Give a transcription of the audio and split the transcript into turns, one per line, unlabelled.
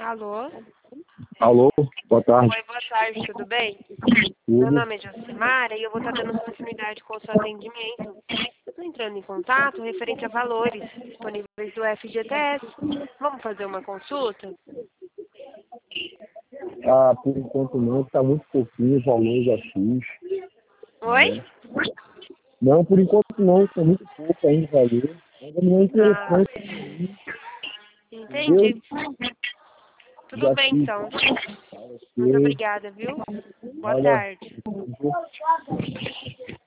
Alô?
Alô, boa tarde.
Oi, boa tarde, tudo bem?
Tudo.
Meu nome é Josimara e eu vou estar dando continuidade com o seu atendimento. Eu estou entrando em contato referente a valores disponíveis do FGTS. Vamos fazer uma consulta?
Ah, por enquanto não, está muito pouquinho os valores da SUS.
Oi?
Não, por enquanto não, está muito pouco ainda o valor. Ainda não é
Ah,
interessante,
entendi.
entendeu?
Tudo
Já
bem,
fiz.
então. Muito
Porque,
obrigada, viu? Boa
olha,
tarde.